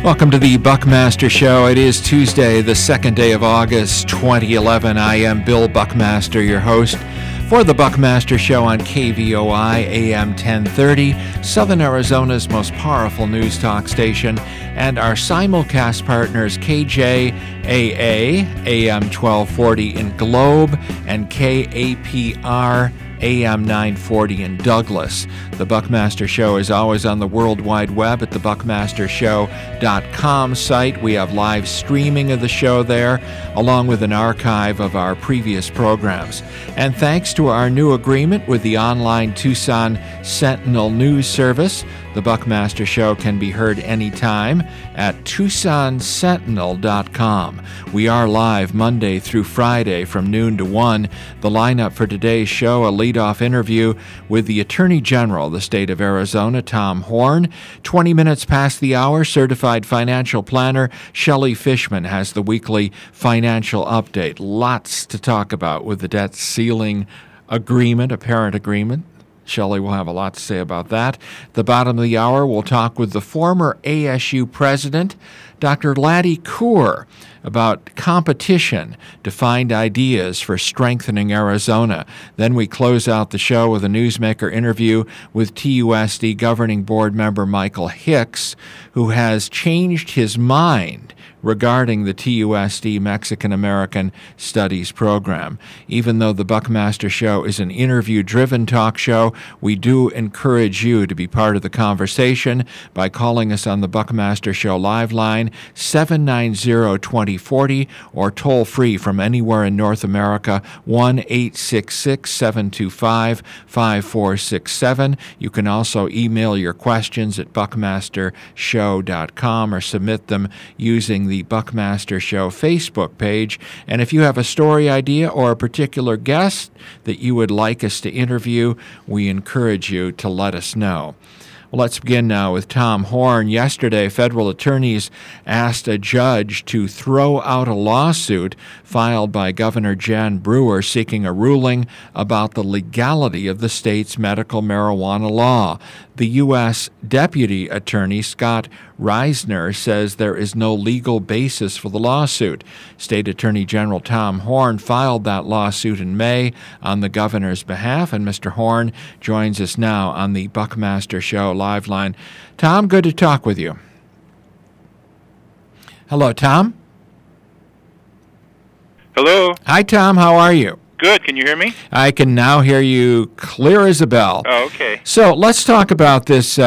Welcome to the Buckmaster Show. It is Tuesday, the 2nd day of August, 2011. I am Bill Buckmaster, your host for the Buckmaster Show on KVOI AM 1030, Southern Arizona's most powerful news talk station, and our simulcast partners KJAA, AM 1240 in Globe, and KAPR, AM 940 in Douglas. The Buckmaster Show is always on the World Wide Web at the buckmastershow.com site. We have live streaming of the show there, along with an archive of our previous programs. And thanks to our new agreement with the online Tucson Sentinel News Service, the Buckmaster Show can be heard anytime at TucsonSentinel.com. We are live Monday through Friday from noon to 1. The lineup for today's show, a lead-off interview with the Attorney General of the state of Arizona, Tom Horne. 20 minutes past the hour, certified financial planner Shelley Fishman has the weekly financial update. Lots to talk about with the debt ceiling agreement, apparent agreement. Shelley will have a lot to say about that. At the bottom of the hour, we'll talk with the former ASU president, Dr. Laddie Coor, about competition to find ideas for strengthening Arizona. Then we close out the show with a newsmaker interview with TUSD Governing Board member Michael Hicks, who has changed his mind regarding the TUSD Mexican-American Studies program. Even though the Buckmaster Show is an interview-driven talk show, we do encourage you to be part of the conversation by calling us on the Buckmaster Show live line, 790-2040, or toll-free from anywhere in North America, 1-866-725-5467. You can also email your questions at buckmastershow.com or submit them using the Buckmaster Show Facebook page. And if you have a story idea or a particular guest that you would like us to interview, we encourage you to let us know. Well, let's begin now with Tom Horne. Yesterday, federal attorneys asked a judge to throw out a lawsuit filed by Governor Jan Brewer seeking a ruling about the legality of the state's medical marijuana law. The U.S. Deputy Attorney Scott Reisner says there is no legal basis for the lawsuit. State Attorney General Tom Horne filed that lawsuit in May on the governor's behalf, and Mr. Horne joins us now on the Buckmaster Show live line. Tom, good to talk with you. Hello, Tom. Hello. Hi, Tom. How are you? Good. Can you hear me? I can now hear you clear as a bell. Oh, okay. So let's talk about this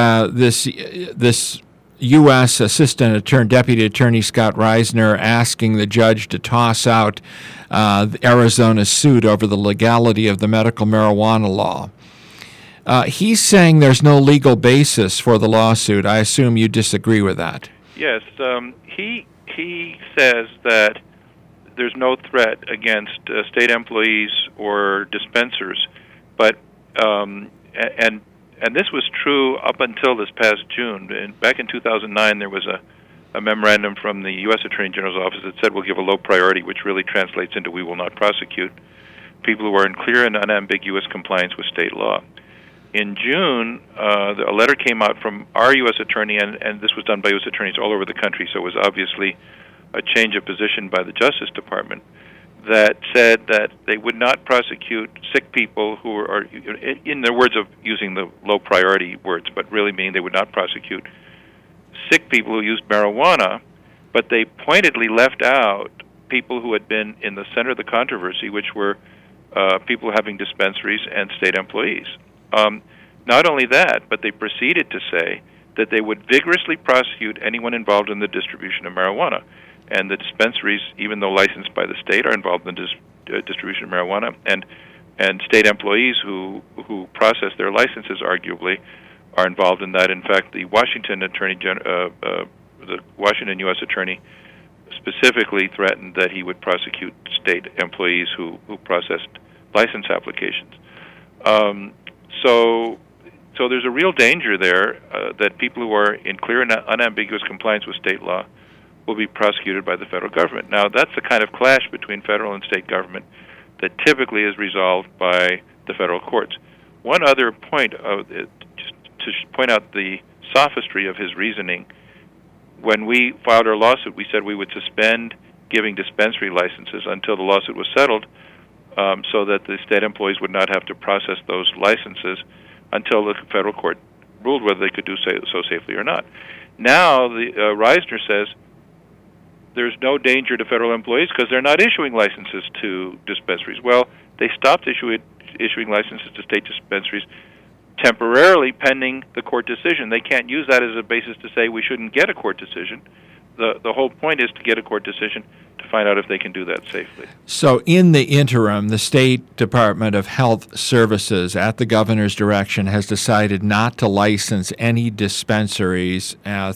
U.S. Deputy Attorney Scott Reisner asking the judge to toss out Arizona's suit over the legality of the medical marijuana law. He's saying there's no legal basis for the lawsuit. I assume you disagree with that. Yes. He says that there's no threat against state employees or dispensers, but and this was true up until this past June. Back in 2009, there was a memorandum from the U.S. Attorney General's office that said we'll give a low priority, which really translates into we will not prosecute people who are in clear and unambiguous compliance with state law. In June, a letter came out from our U.S. Attorney, and this was done by U.S. attorneys all over the country, so it was obviously a change of position by the Justice Department, that said that they would not prosecute sick people who are, in their words of using the low priority words, but really meaning they would not prosecute sick people who used marijuana, but they pointedly left out people who had been in the center of the controversy, which were people having dispensaries and state employees. Not only that, but they proceeded to say that they would vigorously prosecute anyone involved in the distribution of marijuana. And the dispensaries, even though licensed by the state, are involved in the distribution of marijuana, and state employees who process their licenses, arguably, are involved in that. In fact, the Washington the Washington U.S. Attorney specifically threatened that he would prosecute state employees who processed license applications. So there's a real danger there that people who are in clear and unambiguous compliance with state law will be prosecuted by the federal government. Now, that's the kind of clash between federal and state government that typically is resolved by the federal courts. One other point, just to point out the sophistry of his reasoning, when we filed our lawsuit, we said we would suspend giving dispensary licenses until the lawsuit was settled, so that the state employees would not have to process those licenses until the federal court ruled whether they could do so safely or not. Now, the Reisner says there's no danger to federal employees because they're not issuing licenses to dispensaries. Well, they stopped issuing licenses to state dispensaries temporarily pending the court decision. They can't use that as a basis to say we shouldn't get a court decision. The whole point is to get a court decision to find out if they can do that safely. So in the interim, the State Department of Health Services, at the governor's direction, has decided not to license any dispensaries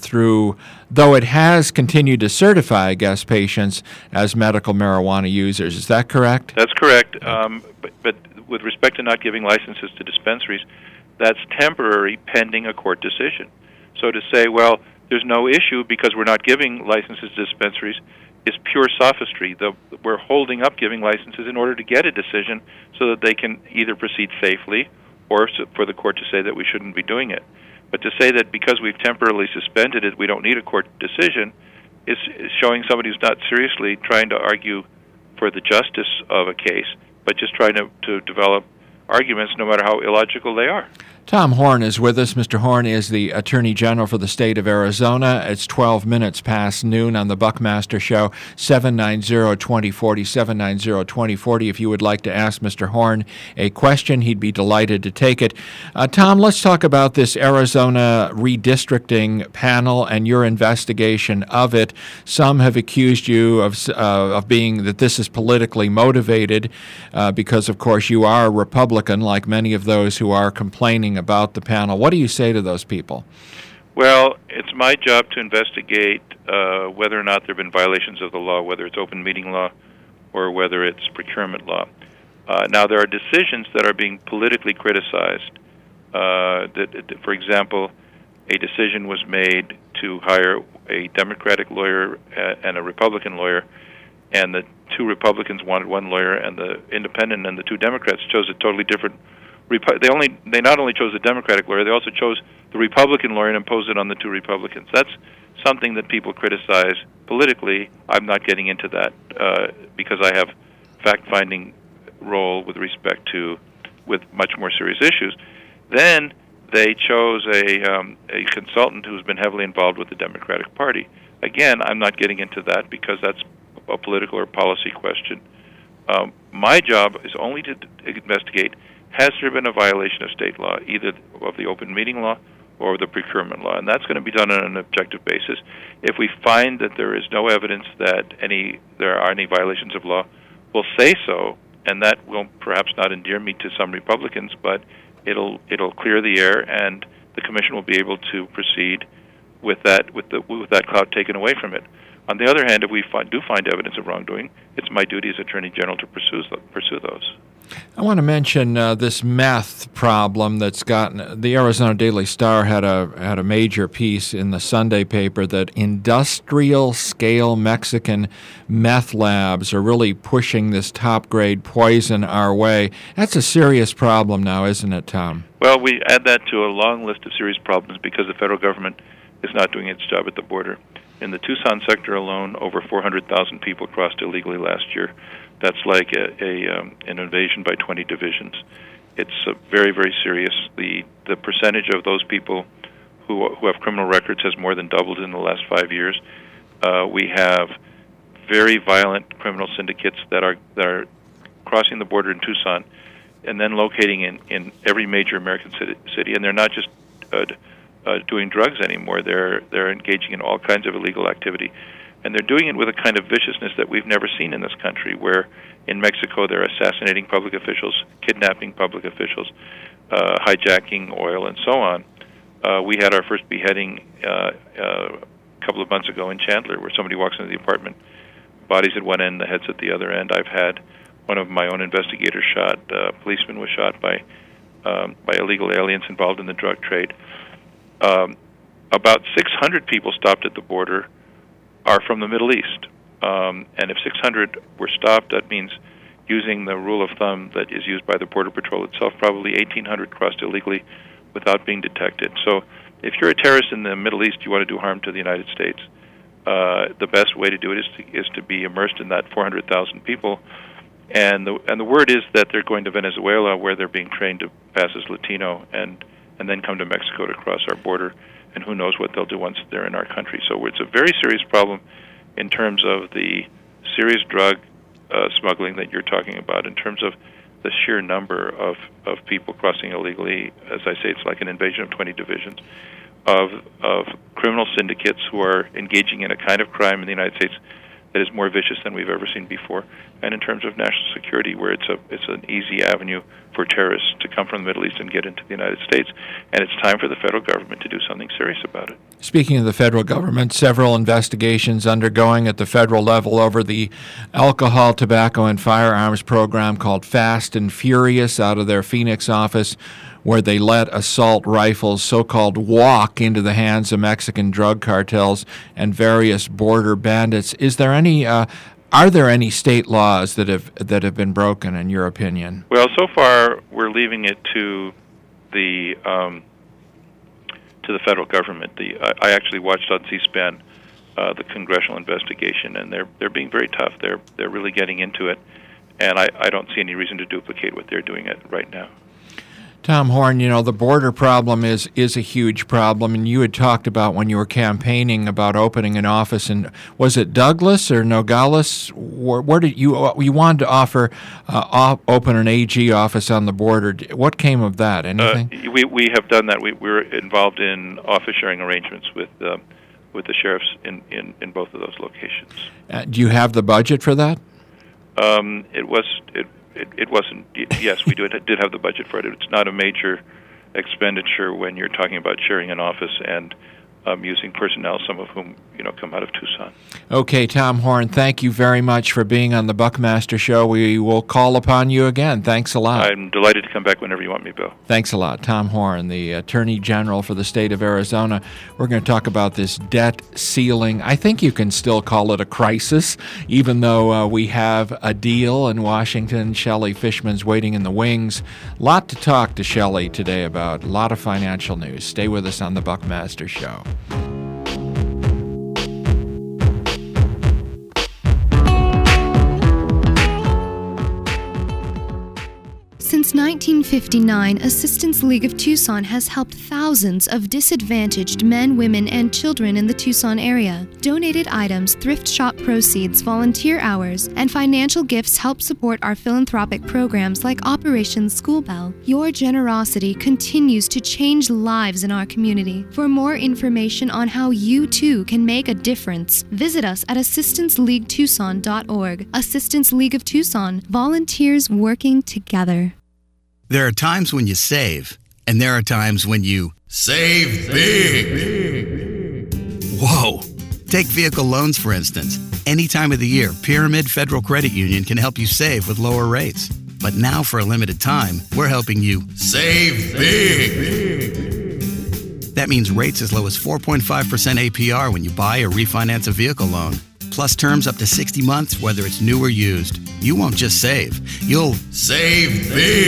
though it has continued to certify, I guess, patients as medical marijuana users. Is that correct? That's correct. But with respect to not giving licenses to dispensaries, that's temporary pending a court decision. So to say, well, there's no issue because we're not giving licenses to dispensaries is pure sophistry. We're holding up giving licenses in order to get a decision so that they can either proceed safely or for the court to say that we shouldn't be doing it. But to say that because we've temporarily suspended it, we don't need a court decision is showing somebody who's not seriously trying to argue for the justice of a case, but just trying to develop arguments no matter how illogical they are. Tom Horn is with us. Mr. Horn is the Attorney General for the state of Arizona. It's 12 minutes past noon on the Buckmaster Show, 790-2040, 790-2040. If you would like to ask Mr. Horn a question, he'd be delighted to take it. Tom, let's talk about this Arizona redistricting panel and your investigation of it. Some have accused you of being that this is politically motivated because, of course, you are a Republican, like many of those who are complaining about the panel. What do you say to those people? Well, it's my job to investigate whether or not there have been violations of the law, whether it's open meeting law or whether it's procurement law. Now, there are decisions that are being politically criticized. For example, a decision was made to hire a Democratic lawyer and a Republican lawyer, and the two Republicans wanted one lawyer, and the independent and the two Democrats chose a totally different. They not only chose the Democratic lawyer, they also chose the Republican lawyer and imposed it on the two Republicans. That's something that people criticize politically. I'm not getting into that because I have fact-finding role with respect to with much more serious issues. Then they chose a consultant who's been heavily involved with the Democratic Party. Again, I'm not getting into that because that's a political or policy question. My job is only to investigate, has there been a violation of state law, either of the open meeting law or the procurement law? And that's going to be done on an objective basis. If we find that there is no evidence that there are any violations of law, we'll say so, and that will perhaps not endear me to some Republicans, but it'll clear the air, and the commission will be able to proceed with that clout taken away from it. On the other hand, if we do find evidence of wrongdoing, it's my duty as Attorney General to pursue those. I want to mention this meth problem that's gotten. The Arizona Daily Star had a major piece in the Sunday paper that industrial-scale Mexican meth labs are really pushing this top-grade poison our way. That's a serious problem now, isn't it, Tom? Well, we add that to a long list of serious problems because the federal government is not doing its job at the border. In the Tucson sector alone, over 400,000 people crossed illegally last year. That's like an invasion by 20 divisions. It's very, very serious. The percentage of those people who have criminal records has more than doubled in the last 5 years. We have very violent criminal syndicates that are crossing the border in Tucson and then locating in every major American city. And they're not just doing drugs anymore. They're engaging in all kinds of illegal activity. And they're doing it with a kind of viciousness that we've never seen in this country, where in Mexico they're assassinating public officials, kidnapping public officials, hijacking oil, and so on. We had our first beheading a couple of months ago in Chandler, where somebody walks into the apartment, bodies at one end, the heads at the other end. I've had one of my own investigators shot. A policeman was shot by illegal aliens involved in the drug trade. About 600 people stopped at the border are from the Middle East. And if 600 were stopped, that means, using the rule of thumb that is used by the Border Patrol itself, probably 1,800 crossed illegally without being detected. So if you're a terrorist in the Middle East, you want to do harm to the United States. The best way to do it is to be immersed in that 400,000 people. And the word is that they're going to Venezuela, where they're being trained to pass as Latino, and then come to Mexico to cross our border. And who knows what they'll do once they're in our country. So it's a very serious problem in terms of the serious drug smuggling that you're talking about, in terms of the sheer number of people crossing illegally. As I say, it's like an invasion of 20 divisions of criminal syndicates who are engaging in a kind of crime in the United States that is more vicious than we've ever seen before. And in terms of national security, where it's an easy avenue for terrorists to come from the Middle East and get into the United States. And it's time for the federal government to do something serious about it. Speaking of the federal government, several investigations undergoing at the federal level over the alcohol, tobacco, and firearms program called Fast and Furious out of their Phoenix office, where they let assault rifles, so-called, walk into the hands of Mexican drug cartels and various border bandits. Are there any state laws that have been broken, in your opinion? Well, so far we're leaving it to the federal government. I actually watched on C-SPAN the congressional investigation, and they're being very tough. They're really getting into it, and I don't see any reason to duplicate what they're doing right now. Tom Horn, the border problem is a huge problem, and you had talked about when you were campaigning about opening an office, and was it Douglas or Nogales? Where did you wanted to offer open an AG office on the border? What came of that? Anything? We have done that. We're involved in office sharing arrangements with the sheriffs in both of those locations. Do you have the budget for that? It wasn't. Yes, we did have the budget for it. It's not a major expenditure when you're talking about sharing an office and using personnel, some of whom come out of Tucson. Okay, Tom Horn, thank you very much for being on the Buckmaster Show. We will call upon you again. Thanks a lot. I'm delighted to come back whenever you want me, Bill. Thanks a lot. Tom Horn, the Attorney General for the state of Arizona. We're going to talk about this debt ceiling. I think you can still call it a crisis, even though we have a deal in Washington. Shelley Fishman's waiting in the wings. A lot to talk to Shelley today about. A lot of financial news. Stay with us on the Buckmaster Show. Since 1959, Assistance League of Tucson has helped thousands of disadvantaged men, women, and children in the Tucson area. Donated items, thrift shop proceeds, volunteer hours, and financial gifts help support our philanthropic programs like Operation School Bell. Your generosity continues to change lives in our community. For more information on how you too can make a difference, visit us at assistanceleaguetucson.org. Assistance League of Tucson, volunteers working together. There are times when you save, and there are times when you save big. Whoa! Take vehicle loans, for instance. Any time of the year, Pyramid Federal Credit Union can help you save with lower rates. But now, for a limited time, we're helping you save big. That means rates as low as 4.5% APR when you buy or refinance a vehicle loan. Plus terms up to 60 months, whether it's new or used. You won't just save, you'll save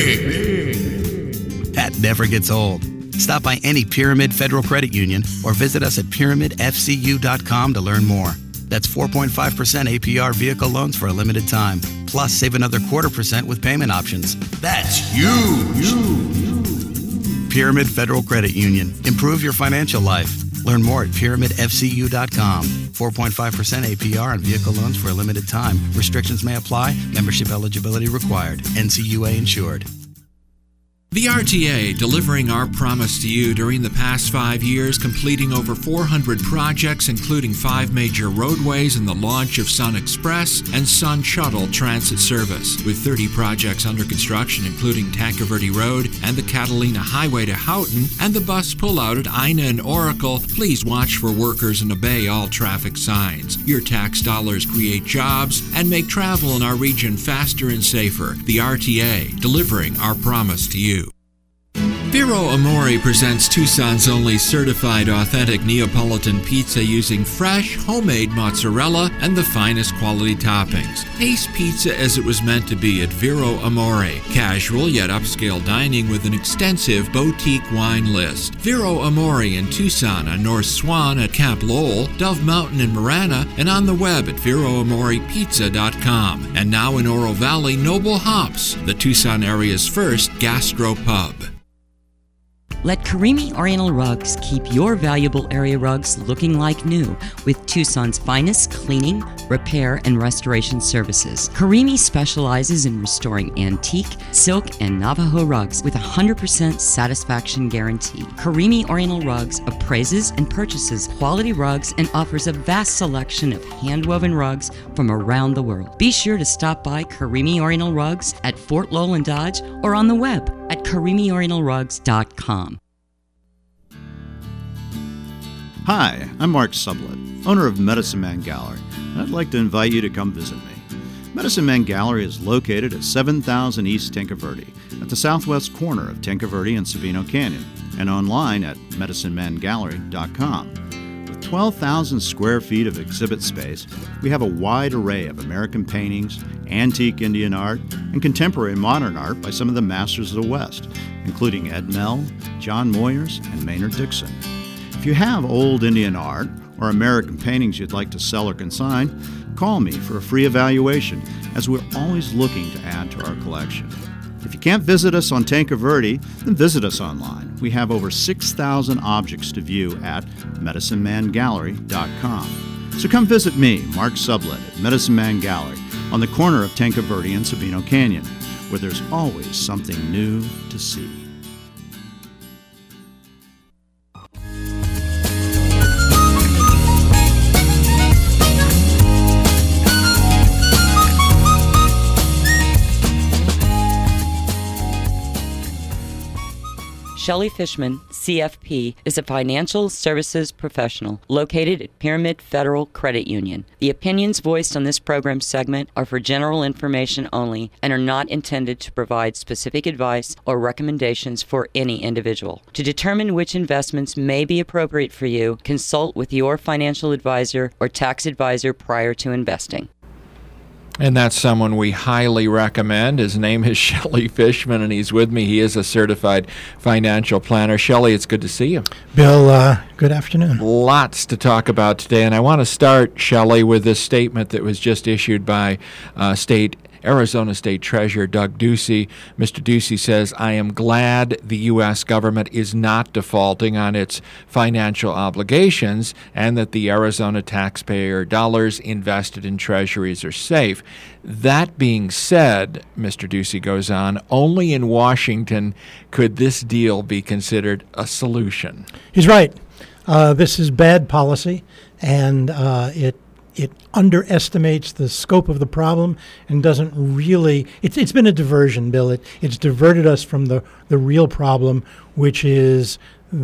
big. That never gets old. Stop by any Pyramid Federal Credit Union or visit us at pyramidfcu.com to learn more. That's 4.5% APR vehicle loans for a limited time. Plus, save another 0.25% with payment options. That's huge. Pyramid Federal Credit Union. Improve your financial life. Learn more at pyramidfcu.com. 4.5% APR on vehicle loans for a limited time. Restrictions may apply. Membership eligibility required. NCUA insured. The RTA, delivering our promise to you during the past 5 years, completing over 400 projects, including 5 major roadways and the launch of Sun Express and Sun Shuttle transit service. With 30 projects under construction, including Tanque Verde Road and the Catalina Highway to Houghton and the bus pullout at Ina and Oracle, please watch for workers and obey all traffic signs. Your tax dollars create jobs and make travel in our region faster and safer. The RTA, delivering our promise to you. Vero Amore presents Tucson's only certified authentic Neapolitan pizza using fresh, homemade mozzarella and the finest quality toppings. Taste pizza as it was meant to be at Vero Amore. Casual yet upscale dining with an extensive boutique wine list. Vero Amore in Tucson on North Swan at Camp Lowell, Dove Mountain in Marana, and on the web at VeroAmorePizza.com. And now in Oro Valley, Noble Hops, the Tucson area's first gastro pub. Let Karimi Oriental Rugs keep your valuable area rugs looking like new with Tucson's finest cleaning, repair, and restoration services. Karimi specializes in restoring antique, silk, and Navajo rugs with a 100% satisfaction guarantee. Karimi Oriental Rugs appraises and purchases quality rugs and offers a vast selection of hand-woven rugs from around the world. Be sure to stop by Karimi Oriental Rugs at Fort Lowell and Dodge or on the web at KarimiOrientalRugs.com. Hi, I'm Mark Sublett, owner of Medicine Man Gallery, and I'd like to invite you to come visit me. Medicine Man Gallery is located at 7000 East Tinca Verde, at the southwest corner of Tinca Verde and Sabino Canyon, and online at medicinemangallery.com. With 12,000 square feet of exhibit space, we have a wide array of American paintings, antique Indian art, and contemporary modern art by some of the masters of the West, including Ed Mell, John Moyers, and Maynard Dixon. If you have old Indian art or American paintings you'd like to sell or consign, call me for a free evaluation, as we're always looking to add to our collection. If you can't visit us on Tinca Verde, then visit us online. We have over 6,000 objects to view at medicinemangallery.com. So come visit me, Mark Sublett, at Medicine Man Gallery on the corner of Tinca Verde and Sabino Canyon, where there's always something new to see. Shelley Fishman, CFP, is a financial services professional located at Pyramid Federal Credit Union. The opinions voiced on this program segment are for general information only and are not intended to provide specific advice or recommendations for any individual. To determine which investments may be appropriate for you, consult with your financial advisor or tax advisor prior to investing. And that's someone we highly recommend. His name is Shelley Fishman, and he's with me. He is a certified financial planner. Shelley, it's good to see you. Bill, good afternoon. Lots to talk about today, and I want to start, Shelley, with this statement that was just issued by Arizona State Treasurer Doug Ducey. Mr. Ducey says, "I am glad the U.S. government is not defaulting on its financial obligations and that the Arizona taxpayer dollars invested in treasuries are safe." That being said, Mr. Ducey goes on, only in Washington could this deal be considered a solution. He's right. This is bad policy, and it underestimates the scope of the problem and doesn't really. It's been a diversion, Bill. It's diverted us from the real problem, which is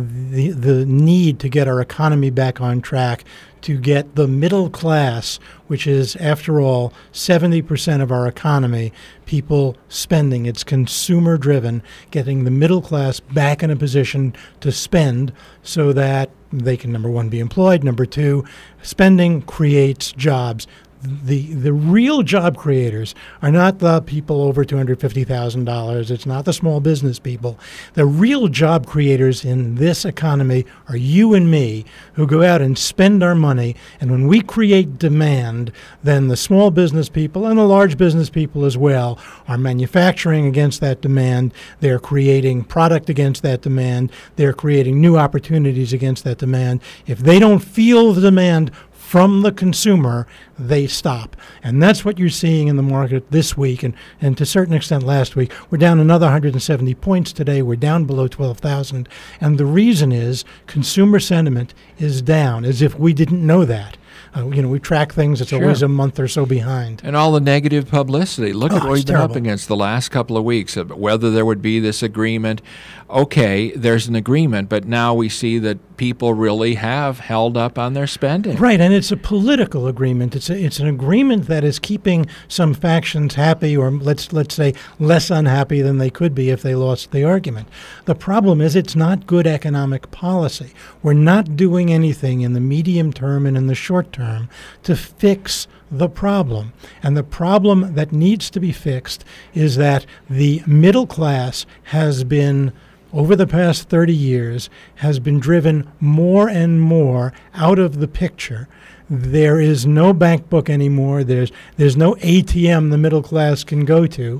the need to get our economy back on track, to get the middle class, which is, after all, 70% of our economy, people spending. It's consumer-driven, getting the middle class back in a position to spend so that they can, number one, be employed. Number two, spending creates jobs. The real job creators are not the people over $250,000. It's not the small business people. The real job creators in this economy are you and me, who go out and spend our money. And when we create demand, then the small business people and the large business people as well are manufacturing against that demand. They're creating product against that demand. They're creating new opportunities against that demand. If they don't feel the demand from the consumer, they stop. And that's what you're seeing in the market this week, and to a certain extent last week. We're down another 170 points today. We're down below 12,000. And the reason is consumer sentiment is down, as if we didn't know that. We track things. It's always a month or so behind. And all the negative publicity. Look at what we've been up against the last couple of weeks, whether there would be this agreement. Okay, there's an agreement, but now we see that people really have held up on their spending. Right, and it's a political agreement. It's an agreement that is keeping some factions happy, or let's say less unhappy than they could be if they lost the argument. The problem is it's not good economic policy. We're not doing anything in the medium term and in the short term to fix the problem. And the problem that needs to be fixed is that the middle class has been, over the past 30 years, has been driven more and more out of the picture. There is no bank book anymore. There's no ATM the middle class can go to.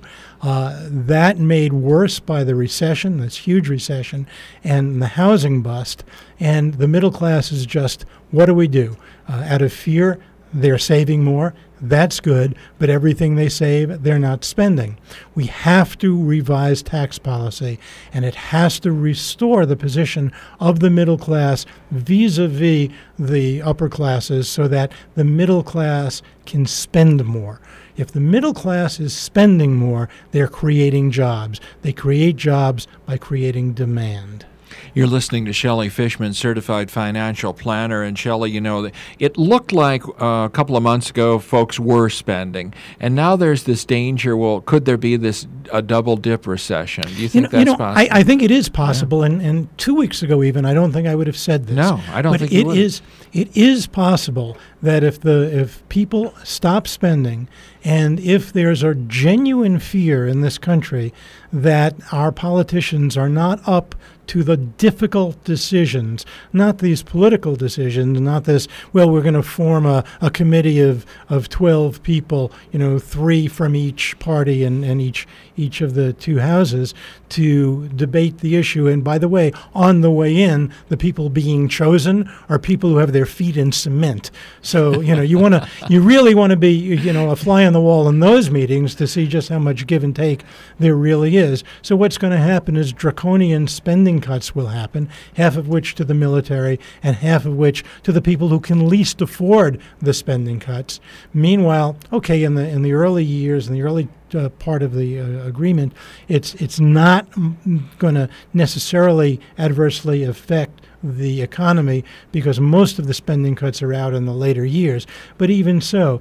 That made worse by the recession, this huge recession, and the housing bust. And the middle class is just, what do we do? Out of fear, they're saving more. That's good, but everything they save, they're not spending. We have to revise tax policy, and it has to restore the position of the middle class vis-a-vis the upper classes so that the middle class can spend more. If the middle class is spending more, they're creating jobs. They create jobs by creating demand. You're listening to Shelley Fishman, certified financial planner. And Shelley, you know, it looked like a couple of months ago folks were spending, and now there's this danger. Well, could there be a double dip recession? Do you think that's possible? I think it is possible. Yeah. And 2 weeks ago, even, I don't think I would have said this. No, I don't think you would. It is possible that if people stop spending, and if there's a genuine fear in this country that our politicians are not up to the difficult decisions, not these political decisions, not this, well, we're going to form a committee of 12 people, 3 from each party and each of the two houses to debate the issue. And by the way, on the way in, the people being chosen are people who have their feet in cement. So, you really want to be, a fly on the wall in those meetings to see just how much give and take there really is. So what's going to happen is draconian spending cuts will happen, half of which to the military and half of which to the people who can least afford the spending cuts. Meanwhile, okay, in the early years, in the early part of the agreement, it's not going to necessarily adversely affect the economy because most of the spending cuts are out in the later years. But even so,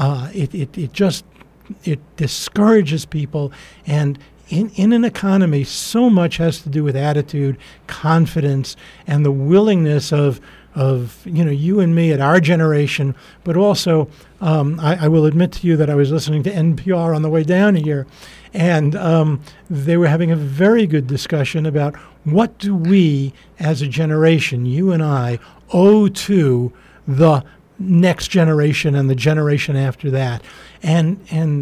it discourages people, and in an economy, so much has to do with attitude, confidence, and the willingness of you and me at our generation, but also I will admit to you that I was listening to NPR on the way down here, and they were having a very good discussion about what do we as a generation, you and I, owe to the next generation and the generation after that. And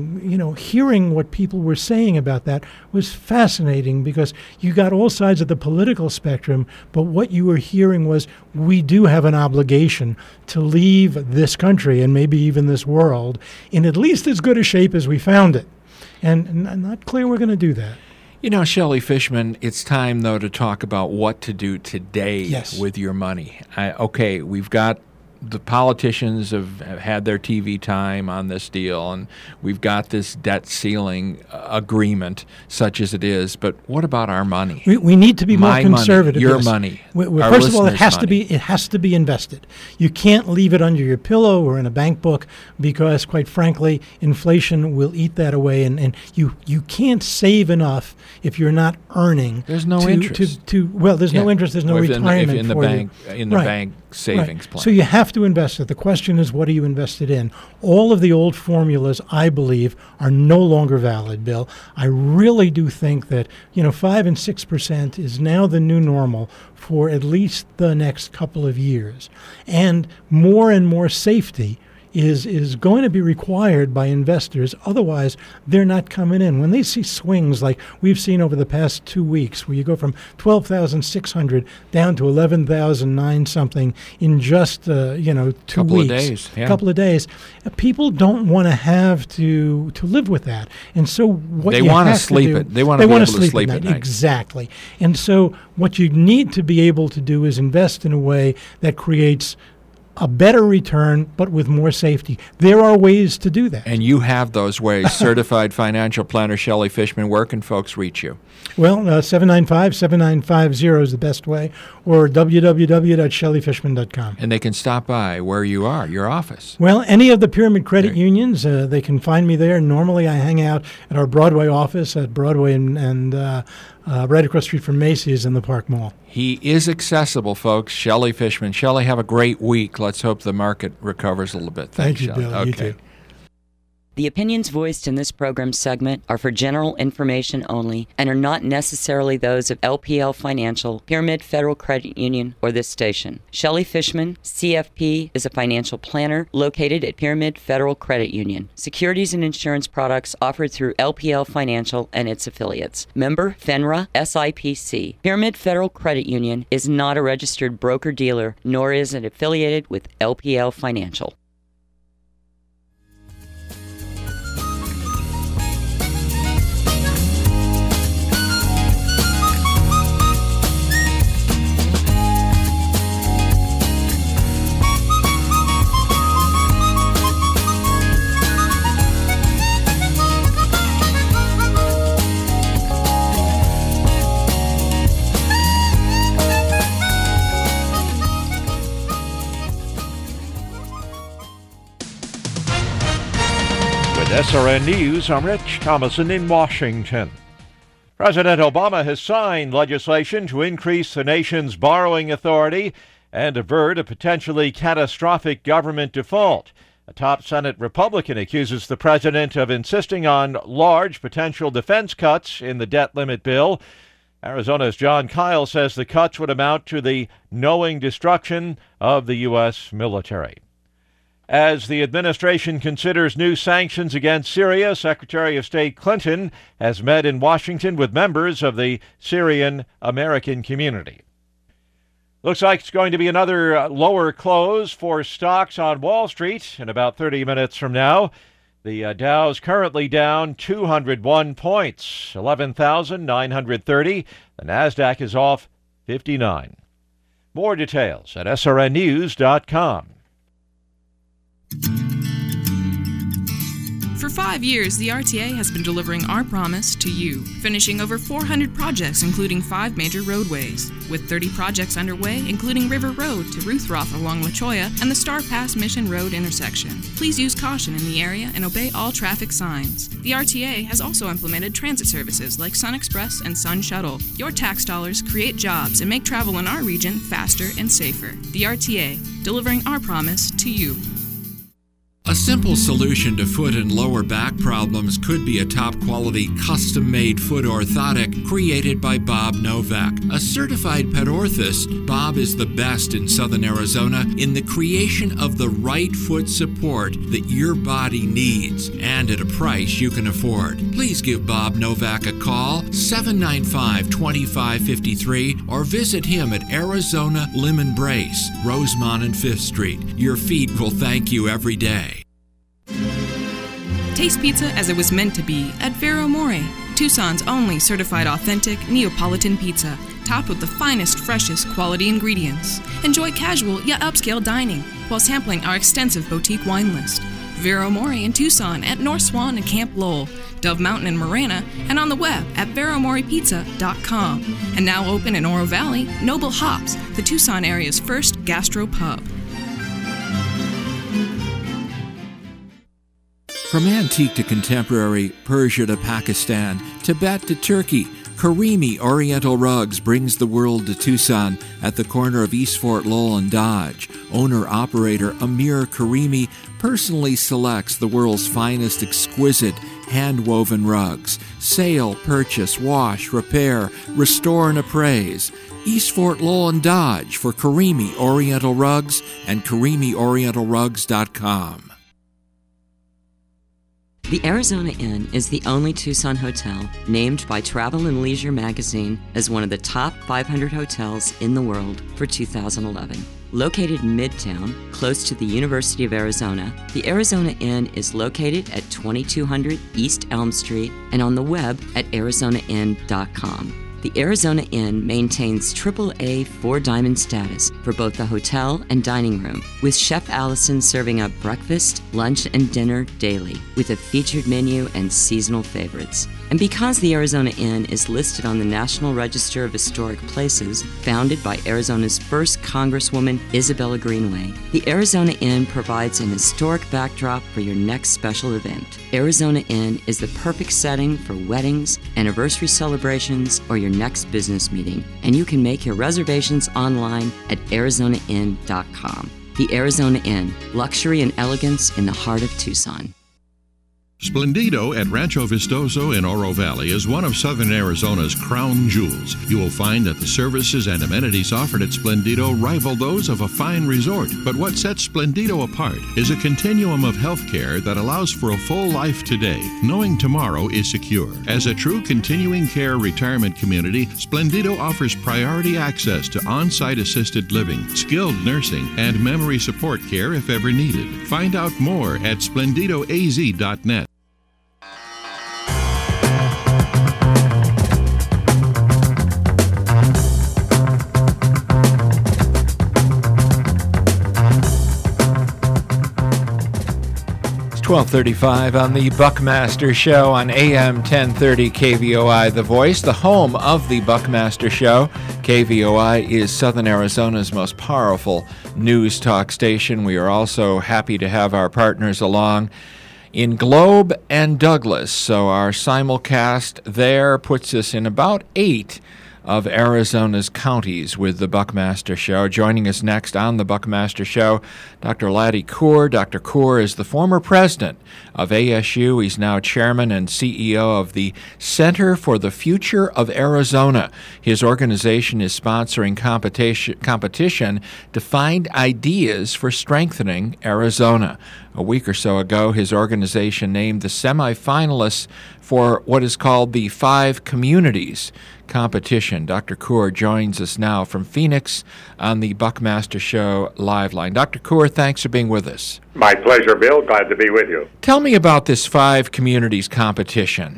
hearing what people were saying about that was fascinating because you got all sides of the political spectrum, but what you were hearing was we do have an obligation to leave this country and maybe even this world in at least as good a shape as we found it. And I'm not clear we're going to do that. Shelley Fishman, it's time, though, to talk about what to do today with your money. We've got the politicians have had their TV time on this deal, and we've got this debt ceiling agreement, such as it is. But what about our money? We need to be more conservative. Your money. First of all, it has to be invested. You can't leave it under your pillow or in a bank book because, quite frankly, inflation will eat that away, and you can't save enough if you're not earning. There's no interest. There's no interest. There's no retirement in the bank. In the bank savings plan. So you have to invest it. The question is, what are you invested in? All of the old formulas, I believe, are no longer valid, Bill. I really do think that 5 and 6% is now the new normal for at least the next couple of years, and more safety is going to be required by investors. Otherwise, they're not coming in. When they see swings like we've seen over the past 2 weeks, where you go from 12,600 down to 11,009 something in just 2 weeks, couple of days, people don't want to have to live with that. And so what they want to sleep it. They want to be able to sleep at night. Exactly. And so what you need to be able to do is invest in a way that creates a better return, but with more safety. There are ways to do that. And you have those ways. Certified financial planner Shelley Fishman, where can folks reach you? Well, 795-7950 is the best way, or www.shelleyfishman.com. And they can stop by where you are, your office. Well, any of the Pyramid Credit Unions, they can find me there. Normally I hang out at our Broadway office at Broadway and right across the street from Macy's in the Park Mall. He is accessible, folks. Shelley Fishman. Shelley, have a great week. Let's hope the market recovers a little bit. Thank you, Shelley. Bill. Okay. You too. The opinions voiced in this program segment are for general information only and are not necessarily those of LPL Financial, Pyramid Federal Credit Union, or this station. Shelley Fishman, CFP, is a financial planner located at Pyramid Federal Credit Union. Securities and insurance products offered through LPL Financial and its affiliates. Member FINRA SIPC. Pyramid Federal Credit Union is not a registered broker-dealer, nor is it affiliated with LPL Financial. SRN News, I'm Rich Thomason in Washington. President Obama has signed legislation to increase the nation's borrowing authority and avert a potentially catastrophic government default. A top Senate Republican accuses the president of insisting on large potential defense cuts in the debt limit bill. Arizona's John Kyle says the cuts would amount to the knowing destruction of the U.S. military. As the administration considers new sanctions against Syria, Secretary of State Clinton has met in Washington with members of the Syrian American community. Looks like it's going to be another lower close for stocks on Wall Street in about 30 minutes from now. The Dow's currently down 201 points, 11,930. The Nasdaq is off 59. More details at srnnews.com. For 5 years, the RTA has been delivering our promise to you, finishing over 400 projects, including 5 major roadways. With 30 projects underway, including River Road to Ruthroth along La Cholla and the Star Pass Mission Road intersection. Please use caution in the area and obey all traffic signs. The RTA has also implemented transit services like Sun Express and Sun Shuttle. Your tax dollars create jobs and make travel in our region faster and safer. The RTA, delivering our promise to you. A simple solution to foot and lower back problems could be a top-quality, custom-made foot orthotic created by Bob Novak. A certified pet orthist, Bob is the best in Southern Arizona in the creation of the right foot support that your body needs and at a price you can afford. Please give Bob Novak a call, 795-2553, or visit him at Arizona Lemon Brace, Rosemont and 5th Street. Your feet will thank you every day. Taste pizza as it was meant to be at Vero More, Tucson's only certified authentic Neapolitan pizza, topped with the finest, freshest quality ingredients. Enjoy casual yet upscale dining while sampling our extensive boutique wine list. Vero More in Tucson at North Swan and Camp Lowell, Dove Mountain in Marana, and on the web at veromorepizza.com. And now open in Oro Valley, Noble Hops, the Tucson area's first gastro pub. From antique to contemporary, Persia to Pakistan, Tibet to Turkey, Karimi Oriental Rugs brings the world to Tucson at the corner of East Fort Lowell and Dodge. Owner-operator Amir Karimi personally selects the world's finest exquisite hand-woven rugs. Sale, purchase, wash, repair, restore, and appraise. East Fort Lowell and Dodge for Karimi Oriental Rugs and KarimiOrientalRugs.com. The Arizona Inn is the only Tucson hotel named by Travel and Leisure magazine as one of the top 500 hotels in the world for 2011. Located in Midtown, close to the University of Arizona, the Arizona Inn is located at 2200 East Elm Street and on the web at arizonainn.com. The Arizona Inn maintains AAA 4-diamond status for both the hotel and dining room, with Chef Allison serving up breakfast, lunch, and dinner daily, with a featured menu and seasonal favorites. And because the Arizona Inn is listed on the National Register of Historic Places, founded by Arizona's first Congresswoman, Isabella Greenway, the Arizona Inn provides an historic backdrop for your next special event. Arizona Inn is the perfect setting for weddings, anniversary celebrations, or your next business meeting, and you can make your reservations online at arizonainn.com. The Arizona Inn, luxury and elegance in the heart of Tucson. Splendido at Rancho Vistoso in Oro Valley is one of Southern Arizona's crown jewels. You will find that the services and amenities offered at Splendido rival those of a fine resort. But what sets Splendido apart is a continuum of health care that allows for a full life today, knowing tomorrow is secure. As a true continuing care retirement community, Splendido offers priority access to on-site assisted living, skilled nursing, and memory support care if ever needed. Find out more at splendidoaz.net. It's 12:35 on the Buckmaster Show on AM 1030 KVOI The Voice, the home of the Buckmaster Show. KVOI is Southern Arizona's most powerful news talk station. We are also happy to have our partners along in Globe and Douglas. So our simulcast there puts us in about 8 of Arizona's counties with the Buckmaster Show. Joining us next on the Buckmaster Show, Dr. Laddie Coor. Dr. Coor is the former president of ASU. He's now chairman and CEO of the Center for the Future of Arizona. His organization is sponsoring competition to find ideas for strengthening Arizona. A week or so ago, his organization named the semifinalists for what is called the 5 Communities competition. Dr. Coor joins us now from Phoenix on the Buckmaster Show live line. Dr. Coor, thanks for being with us. My pleasure, Bill. Glad to be with you. Tell me about this 5 Communities competition.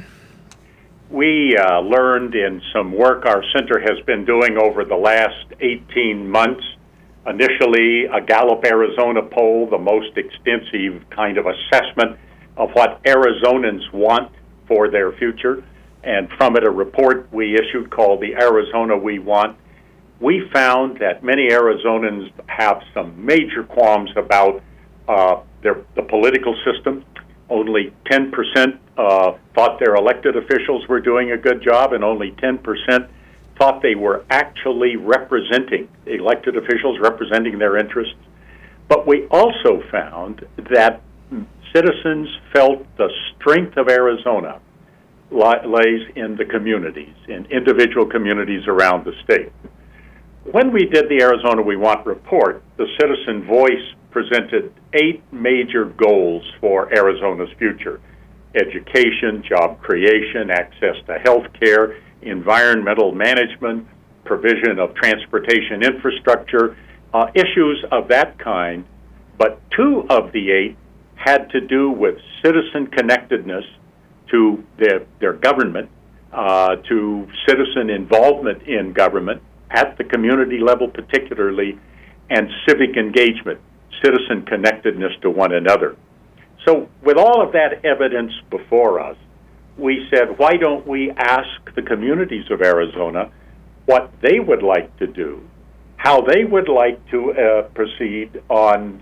We learned in some work our center has been doing over the last 18 months. Initially, a Gallup Arizona poll, the most extensive kind of assessment of what Arizonans want for their future. And from it, a report we issued called The Arizona We Want. We found that many Arizonans have some major qualms about the political system. Only 10% thought their elected officials were doing a good job, and only 10% thought they were actually representing elected officials, representing their interests. But we also found that citizens felt the strength of Arizona lays in the communities, in individual communities around the state. When we did the Arizona We Want report, the Citizen Voice presented 8 major goals for Arizona's future: education, job creation, access to health care, environmental management, provision of transportation infrastructure, issues of that kind. But 2 of the 8 had to do with citizen connectedness to their government, to citizen involvement in government at the community level particularly, and civic engagement, citizen connectedness to one another. So with all of that evidence before us, we said, why don't we ask the communities of Arizona what they would like to do, how they would like to proceed on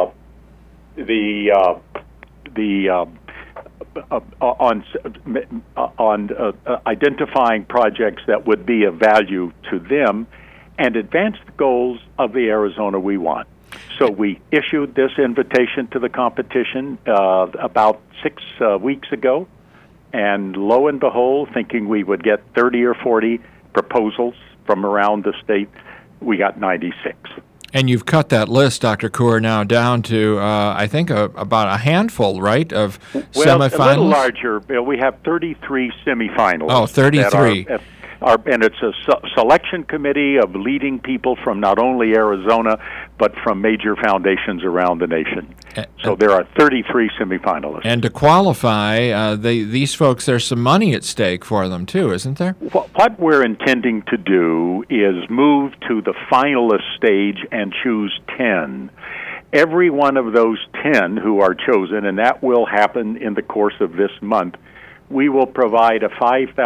identifying projects that would be of value to them and advance the goals of the Arizona We Want. So we issued this invitation to the competition about 6 weeks ago, and lo and behold, thinking we would get 30 or 40 proposals from around the state, we got 96. And you've cut that list, Dr. Coor, now down to, I think, about a handful, right, of semifinals? A little larger. We have 33 semifinalists. Oh, 33. And it's a selection committee of leading people from not only Arizona, but from major foundations around the nation. So there are 33 semifinalists. And to qualify, these folks, there's some money at stake for them, too, isn't there? What we're intending to do is move to the finalist stage and choose 10. Every one of those 10 who are chosen, and that will happen in the course of this month, we will provide a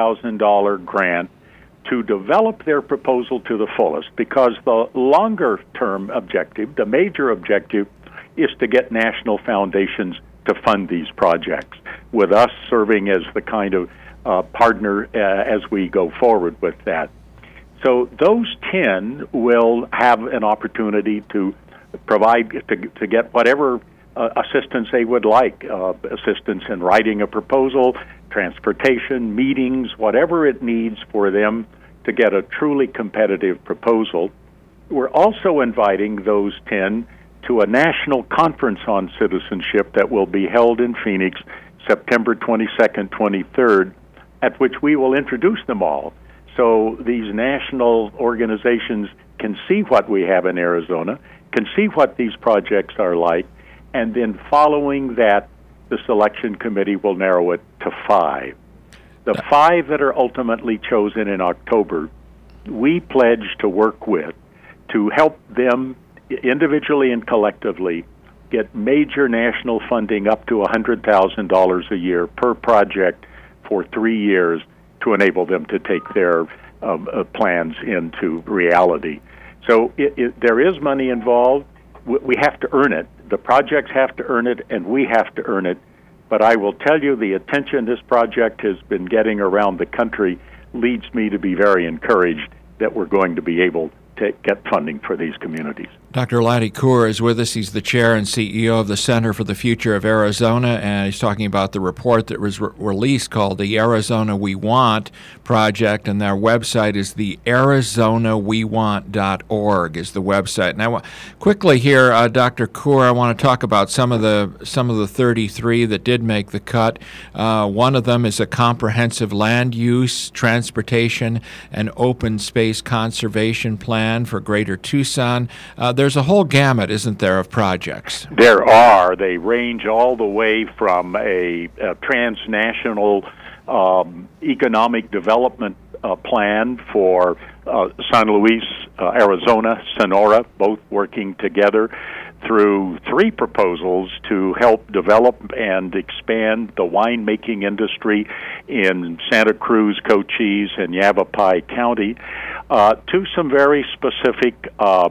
$5,000 grant to develop their proposal to the fullest, because the longer-term objective, the major objective, is to get national foundations to fund these projects, with us serving as the kind of partner as we go forward with that. So those 10 will have an opportunity to provide, to get whatever assistance they would like, assistance in writing a proposal, transportation, meetings, whatever it needs for them to get a truly competitive proposal. We're also inviting those 10 to a national conference on citizenship that will be held in Phoenix September 22nd, 23rd, at which we will introduce them all. So these national organizations can see what we have in Arizona, can see what these projects are like, and then following that, the selection committee will narrow it to 5. The 5 that are ultimately chosen in October, we pledge to work with to help them individually and collectively get major national funding up to $100,000 a year per project for 3 years to enable them to take their plans into reality. So there is money involved. We have to earn it. The projects have to earn it, and we have to earn it. But I will tell you, the attention this project has been getting around the country leads me to be very encouraged that we're going to be able to get funding for these communities. Dr. Laddie Coor is with us. He's the chair and CEO of the Center for the Future of Arizona, and he's talking about the report that was released called the Arizona We Want Project, and their website is the ArizonaWeWant.org is the website. Now, quickly here, Dr. Coor, I want to talk about some of the 33 that did make the cut. One of them is a comprehensive land use, transportation, and open space conservation plan for Greater Tucson. There's a whole gamut, isn't there, of projects? There are. They range all the way from a transnational economic development plan for San Luis, Arizona, Sonora, both working together, through 3 proposals to help develop and expand the winemaking industry in Santa Cruz, Cochise, and Yavapai County, to some very specific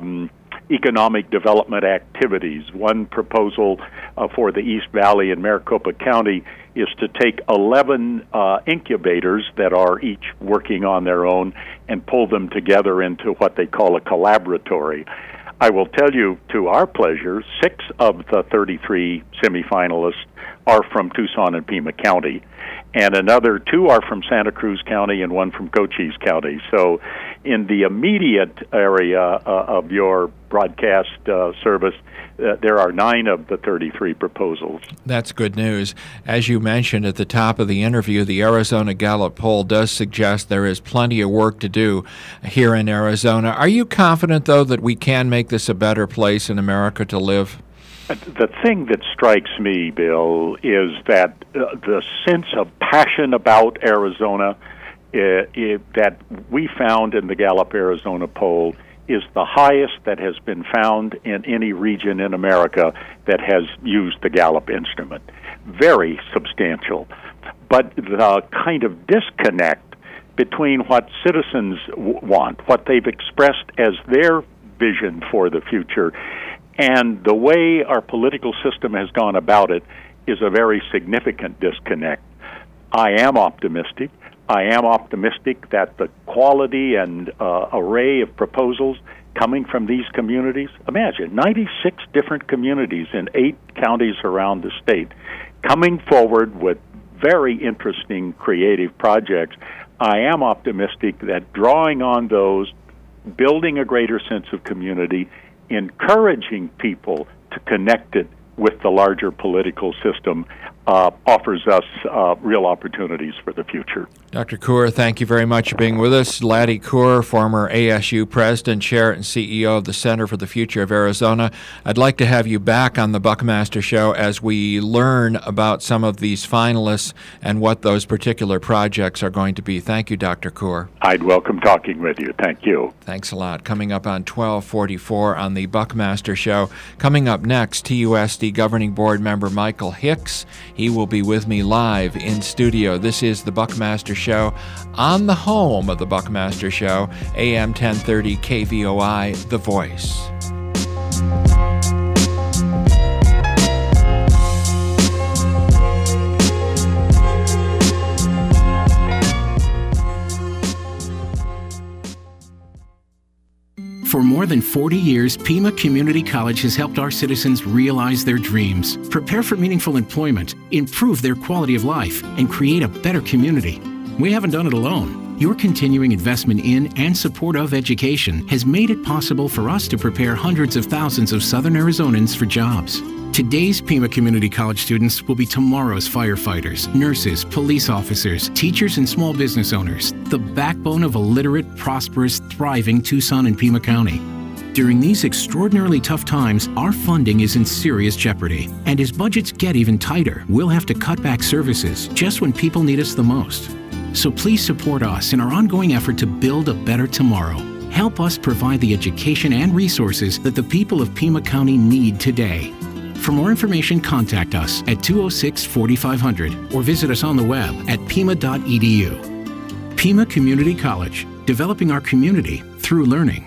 economic development activities. One proposal for the East Valley in Maricopa County is to take 11 incubators that are each working on their own and pull them together into what they call a collaboratory. I will tell you, to our pleasure, 6 of the 33 semifinalists are from Tucson and Pima County, and another 2 are from Santa Cruz County and 1 from Cochise County. So in the immediate area of your broadcast service, there are 9 of the 33 proposals. That's good news. As you mentioned at the top of the interview, the Arizona Gallup poll does suggest there is plenty of work to do here in Arizona. Are you confident, though, that we can make this a better place in America to live? The thing that strikes me, Bill, is that the sense of passion about Arizona that we found in the Gallup Arizona poll is the highest that has been found in any region in America that has used the Gallup instrument. Very substantial. But the kind of disconnect between what citizens want, what they've expressed as their vision for the future, and the way our political system has gone about it is a very significant disconnect. I am optimistic. I am optimistic that the quality and array of proposals coming from these communities, imagine 96 different communities in 8 counties around the state, coming forward with very interesting creative projects. I am optimistic that drawing on those, building a greater sense of community, encouraging people to connect it with the larger political system, offers us real opportunities for the future. Dr. Coor, thank you very much for being with us. Laddie Coor, former ASU president, chair, and CEO of the Center for the Future of Arizona. I'd like to have you back on the Buckmaster Show as we learn about some of these finalists and what those particular projects are going to be. Thank you, Dr. Coor. I'd welcome talking with you. Thank you. Thanks a lot. Coming up on 1244 on the Buckmaster Show. Coming up next, TUSD Governing Board member Michael Hicks. He will be with me live in studio. This is the Buckmaster Show on the home of the Buckmaster Show, AM 1030 KVOI, The Voice. For more than 40 years, Pima Community College has helped our citizens realize their dreams, prepare for meaningful employment, improve their quality of life, and create a better community. We haven't done it alone. Your continuing investment in and support of education has made it possible for us to prepare hundreds of thousands of Southern Arizonans for jobs. Today's Pima Community College students will be tomorrow's firefighters, nurses, police officers, teachers, and small business owners, the backbone of a literate, prosperous, thriving Tucson and Pima County. During these extraordinarily tough times, our funding is in serious jeopardy. And as budgets get even tighter, we'll have to cut back services just when people need us the most. So please support us in our ongoing effort to build a better tomorrow. Help us provide the education and resources that the people of Pima County need today. For more information, contact us at 206-4500 or visit us on the web at pima.edu. Pima Community College, developing our community through learning.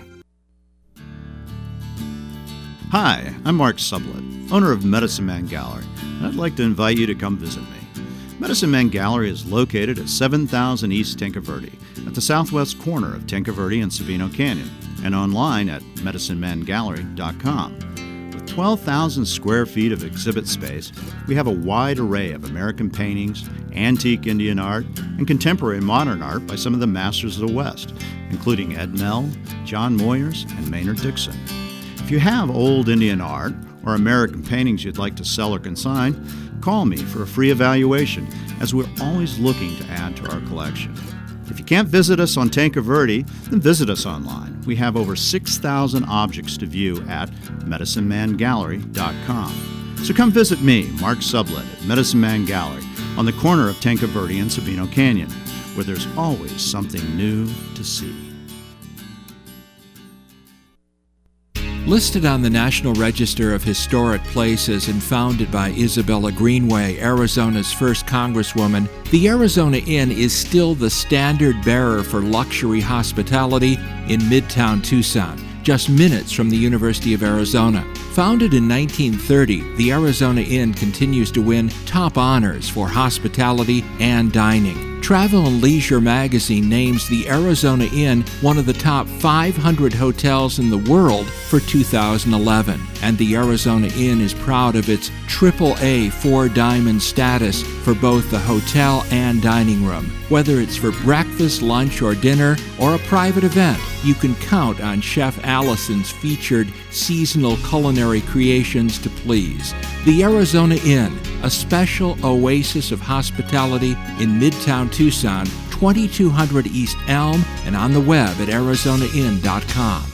Hi, I'm Mark Sublett, owner of Medicine Man Gallery, and I'd like to invite you to come visit me. Medicine Man Gallery is located at 7000 East Tinka Verde, at the southwest corner of Tinka Verde and Sabino Canyon, and online at medicinemangallery.com. With 12,000 square feet of exhibit space, we have a wide array of American paintings, antique Indian art, and contemporary modern art by some of the masters of the West, including Ed Nell, John Moyers, and Maynard Dixon. If you have old Indian art or American paintings you'd like to sell or consign, call me for a free evaluation, as we're always looking to add to our collection. If you can't visit us on Tinka Verde, then visit us online. We have over 6,000 objects to view at medicinemangallery.com. So come visit me, Mark Sublett, at Medicine Man Gallery on the corner of Tinka Verde and Sabino Canyon, where there's always something new to see. Listed on the National Register of Historic Places and founded by Isabella Greenway, Arizona's first Congresswoman, the Arizona Inn is still the standard bearer for luxury hospitality in Midtown Tucson, just minutes from the University of Arizona. Founded in 1930, the Arizona Inn continues to win top honors for hospitality and dining. Travel and Leisure magazine names the Arizona Inn one of the top 500 hotels in the world for 2011. And the Arizona Inn is proud of its AAA 4-diamond status for both the hotel and dining room. Whether it's for breakfast, lunch, or dinner, or a private event, you can count on Chef Allison's featured seasonal culinary creations to please. The Arizona Inn, a special oasis of hospitality in Midtown Tucson, 2200 East Elm, and on the web at arizonainn.com.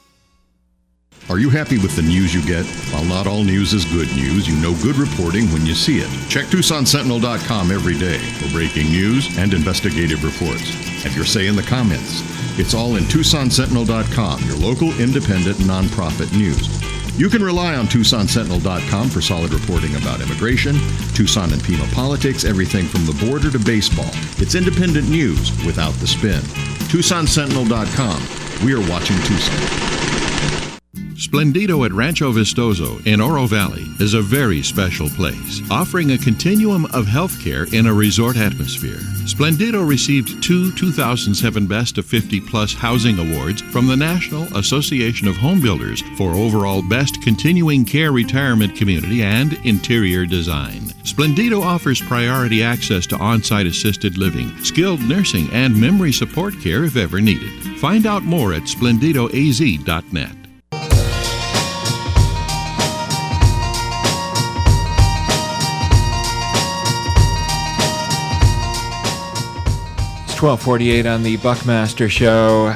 Are you happy with the news you get? While not all news is good news, you know good reporting when you see it. Check TucsonSentinel.com every day for breaking news and investigative reports. Have your say in the comments. It's all in TucsonSentinel.com, your local independent nonprofit news. You can rely on TucsonSentinel.com for solid reporting about immigration, Tucson and Pima politics, everything from the border to baseball. It's independent news without the spin. TucsonSentinel.com. We are watching Tucson. Splendido at Rancho Vistoso in Oro Valley is a very special place, offering a continuum of healthcare in a resort atmosphere. Splendido received 2 2007 Best of 50 Plus Housing Awards from the National Association of Home Builders for overall Best Continuing Care Retirement Community and Interior Design. Splendido offers priority access to on-site assisted living, skilled nursing, and memory support care if ever needed. Find out more at splendidoaz.net. 1248 on the Buckmaster Show,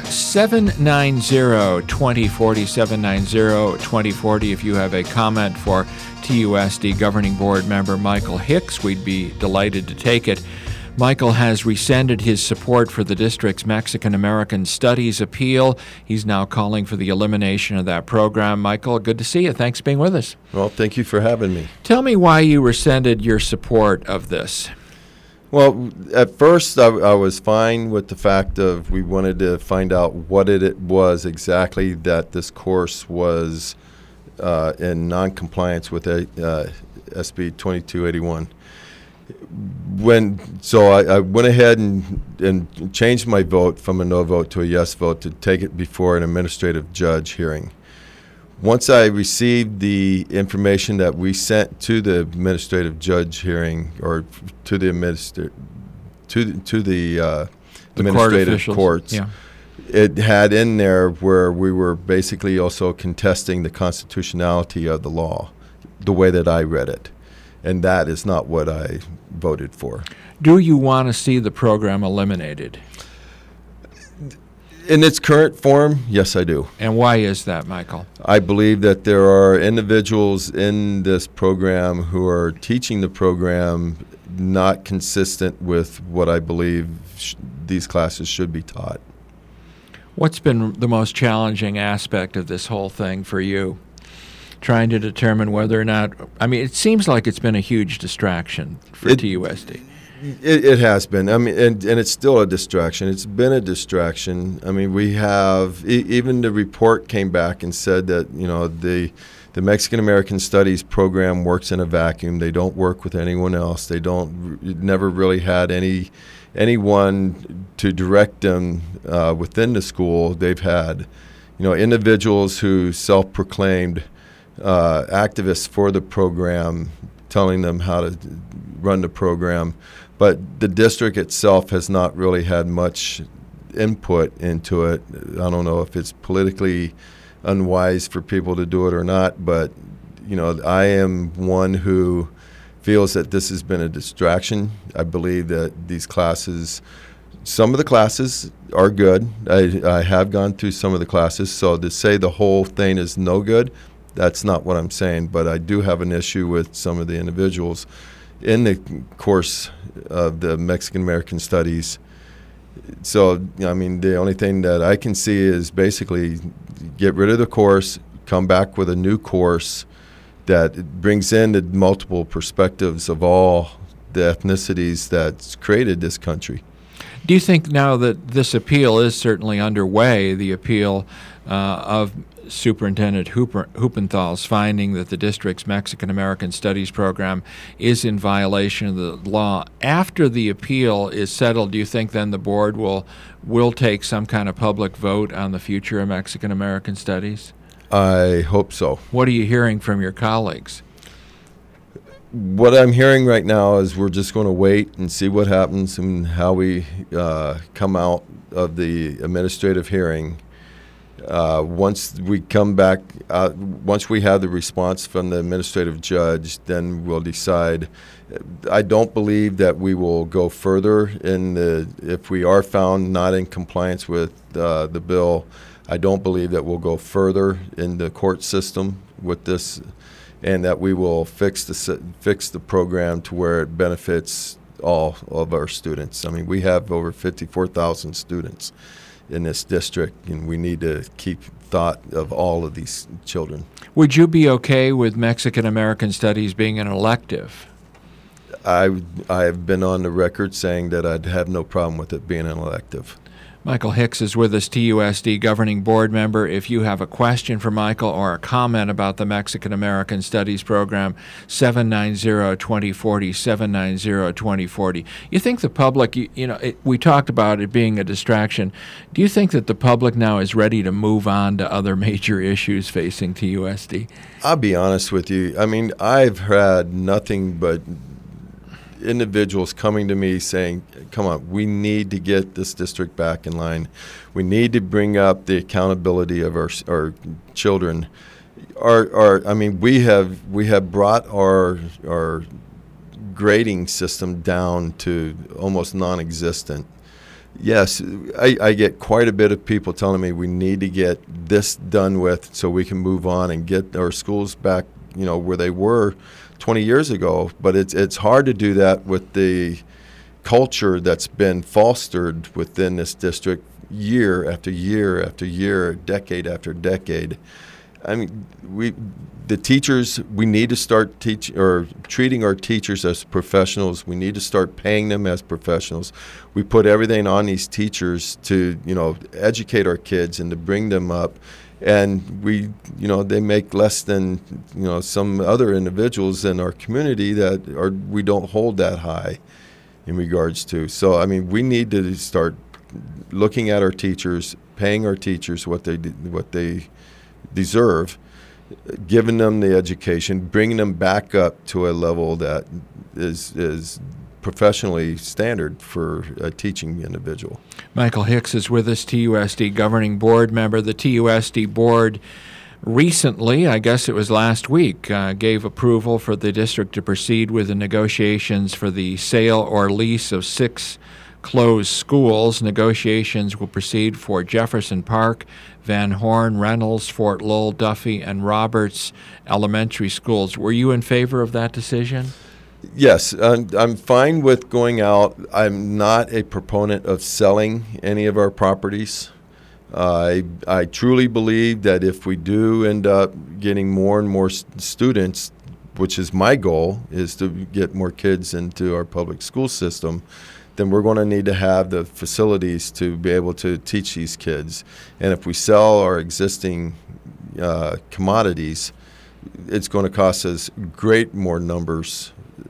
790-2040, 790-2040. If you have a comment for TUSD Governing Board member Michael Hicks, we'd be delighted to take it. Michael has rescinded his support for the district's Mexican-American Studies appeal. He's now calling for the elimination of that program. Michael, good to see you. Thanks for being with us. Well, thank you for having me. Tell me why you rescinded your support of this. Well, at first I was fine with the fact of we wanted to find out what it was exactly that this course was in non-compliance with SB 2281. I went ahead and changed my vote from a no vote to a yes vote to take it before an administrative judge hearing. Once I received the information that we sent to the administrative judge hearing, or to the administrative courts, yeah. It had in there where we were basically also contesting the constitutionality of the law, the way that I read it. And that is not what I voted for. Do you want to see the program eliminated? In its current form, yes, I do. And why is that, Michael? I believe that there are individuals in this program who are teaching the program not consistent with what I believe these classes should be taught. What's been the most challenging aspect of this whole thing for you? Trying to determine whether or not, I mean, it seems like it's been a huge distraction for TUSD. It has been. I mean, and it's still a distraction. It's been a distraction. I mean, we have, even the report came back and said that, you know, the Mexican-American Studies program works in a vacuum. They don't work with anyone else. They never really had anyone to direct them within the school. They've had, you know, individuals who self-proclaimed activists for the program, telling them how to run the program, but the district itself has not really had much input into it. I don't know if it's politically unwise for people to do it or not, but you know, I am one who feels that this has been a distraction. I believe that these classes, some of the classes are good. I have gone through some of the classes, so to say the whole thing is no good, that's not what I'm saying, but I do have an issue with some of the individuals in the course of the Mexican-American Studies. So, I mean, the only thing that I can see is basically get rid of the course, come back with a new course that brings in the multiple perspectives of all the ethnicities that's created this country. Do you think now that this appeal is certainly underway, the appeal of Superintendent Huppenthal's finding that the district's Mexican-American Studies program is in violation of the law, after the appeal is settled, do you think then the board will take some kind of public vote on the future of Mexican-American Studies? I hope so. What are you hearing from your colleagues? What I'm hearing right now is we're just going to wait and see what happens and how we come out of the administrative hearing. Once we come back, once we have the response from the administrative judge, then we'll decide. I don't believe that we will go further if we are found not in compliance with the bill. I don't believe that we'll go further in the court system with this, and that we will fix the program to where it benefits all of our students. I mean, we have over 54,000 students in this district, and we need to keep thought of all of these children. Would you be okay with Mexican-American Studies being an elective? I have been on the record saying that I'd have no problem with it being an elective. Michael Hicks is with us, TUSD Governing Board member. If you have a question for Michael or a comment about the Mexican-American Studies program, 790-2040, 790-2040. You think the public, we talked about it being a distraction. Do you think that the public now is ready to move on to other major issues facing TUSD? I'll be honest with you. I mean, I've had nothing but individuals coming to me saying, come on, we need to get this district back in line. We need to bring up the accountability of our children. I mean, we have brought our grading system down to almost non-existent. Yes, I get quite a bit of people telling me we need to get this done with so we can move on and get our schools back, where they were 20 years ago. But it's hard to do that with the culture that's been fostered within this district year after year after year, decade after decade. I mean, the teachers, we need to start treating our teachers as professionals. We need to start paying them as professionals. We put everything on these teachers to, educate our kids and to bring them up. And they make less than, some other individuals in our community we don't hold that high in regards to. So, I mean, we need to start looking at our teachers, paying our teachers what they deserve, giving them the education, bringing them back up to a level that is professionally standard for a teaching individual. Michael Hicks is with us, TUSD Governing Board member. The TUSD Board recently, I guess it was last week, gave approval for the district to proceed with the negotiations for the sale or lease of 6 closed schools. Negotiations will proceed for Jefferson Park, Van Horn, Reynolds, Fort Lowell, Duffy, and Roberts elementary schools. Were you in favor of that decision? Yes, I'm fine with going out. I'm not a proponent of selling any of our properties. I truly believe that if we do end up getting more and more students, which is my goal, is to get more kids into our public school system, then we're going to need to have the facilities to be able to teach these kids. And if we sell our existing commodities, it's going to cost us great more numbers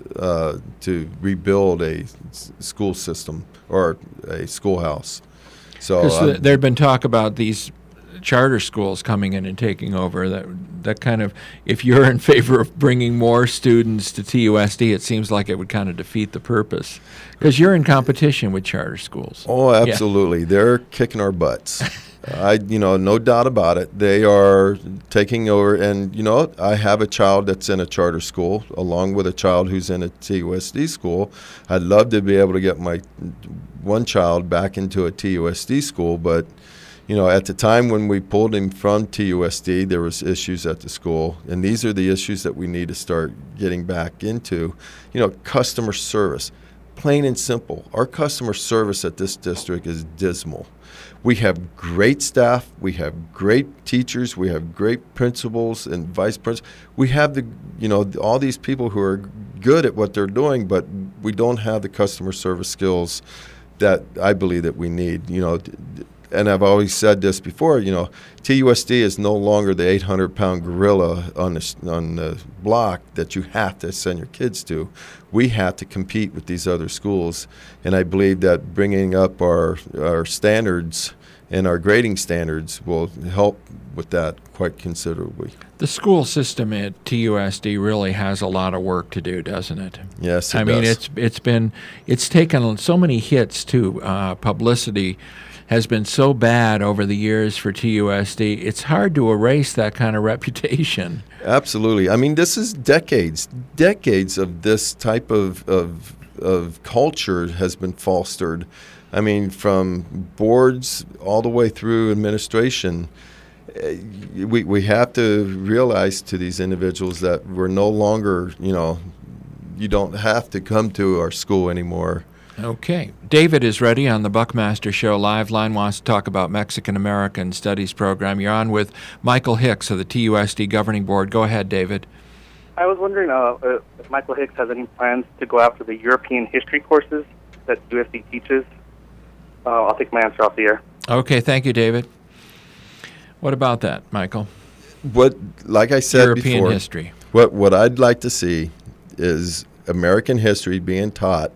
to rebuild a school system or a schoolhouse. So there had been talk about these charter schools coming in and taking over. That kind of, if you're in favor of bringing more students to TUSD, it seems like it would kind of defeat the purpose, because you're in competition with charter schools. Oh, absolutely. Yeah. They're kicking our butts. No doubt about it. They are taking over. And, I have a child that's in a charter school along with a child who's in a TUSD school. I'd love to be able to get my one child back into a TUSD school, but at the time when we pulled him from TUSD, there was issues at the school, and these are the issues that we need to start getting back into. Customer service, plain and simple. Our customer service at this district is dismal. We have great staff, we have great teachers, we have great principals and vice principals. We have all these people who are good at what they're doing, but we don't have the customer service skills that I believe that we need. And I've always said this before, TUSD is no longer the 800-pound gorilla on the block that you have to send your kids to. We have to compete with these other schools, and I believe that bringing up our standards and our grading standards will help with that quite considerably. The school system at TUSD really has a lot of work to do, doesn't it? Yes, it does. I mean, it's taken so many hits too. Publicity has been so bad over the years for TUSD, it's hard to erase that kind of reputation. Absolutely. I mean, this is decades of this type of culture has been fostered. I mean, from boards all the way through administration. We have to realize to these individuals that we're no longer, you don't have to come to our school anymore. Okay. David is ready on the Buckmaster Show Live Line, wants to talk about Mexican-American Studies program. You're on with Michael Hicks of the TUSD Governing Board. Go ahead, David. I was wondering if Michael Hicks has any plans to go after the European history courses that USD teaches. I'll take my answer off the air. Okay, thank you, David. What about that, Michael? Like I said European before, history. What I'd like to see is American history being taught.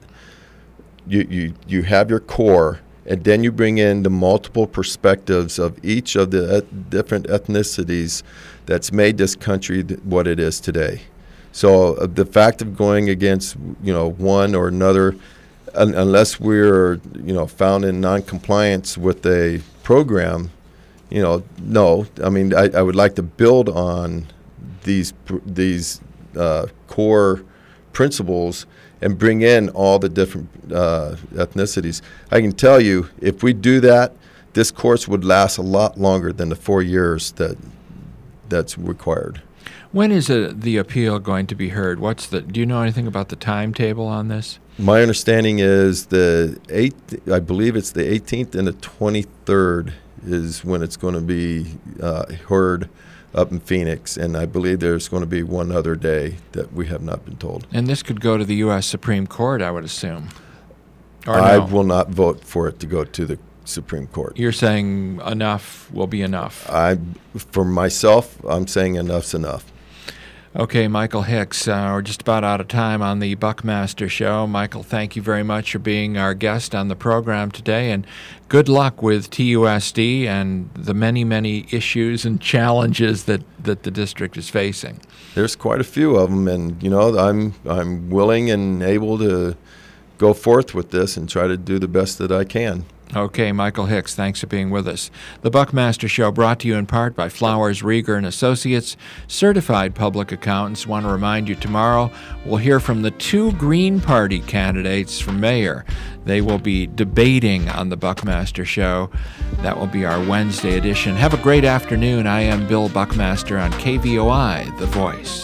You have your core, and then you bring in the multiple perspectives of each of the different ethnicities that's made this country what it is today. So the fact of going against one or another, unless we're found in non-compliance with a program, no. I mean, I would like to build on these core principles and bring in all the different ethnicities. I can tell you, if we do that, this course would last a lot longer than the 4 years that's required. When is the appeal going to be heard? Do you know anything about the timetable on this? My understanding is I believe it's the 18th and the 23rd is when it's going to be heard up in Phoenix, and I believe there's going to be one other day that we have not been told. And this could go to the U.S. Supreme Court, I would assume. Or I no? will not vote for it to go to the Supreme Court. You're saying enough will be enough? For myself, I'm saying enough's enough. Okay, Michael Hicks, we're just about out of time on the Buckmaster Show. Michael, thank you very much for being our guest on the program today, and good luck with TUSD and the many, many issues and challenges that the district is facing. There's quite a few of them, and I'm willing and able to go forth with this and try to do the best that I can. Okay, Michael Hicks, thanks for being with us. The Buckmaster Show brought to you in part by Flowers, Rieger & Associates, certified public accountants. Want to remind you, tomorrow we'll hear from the 2 Green Party candidates for mayor. They will be debating on the Buckmaster Show. That will be our Wednesday edition. Have a great afternoon. I am Bill Buckmaster on KVOI, The Voice.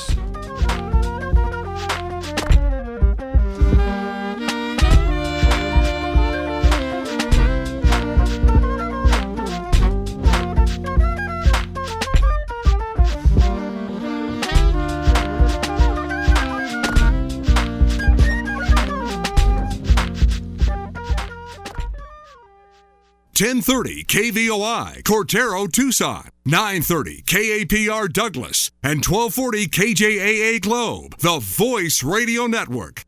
.1030 KVOI, Cortero, Tucson. 930 KAPR Douglas. And 1240 KJAA Globe, the Voice Radio Network.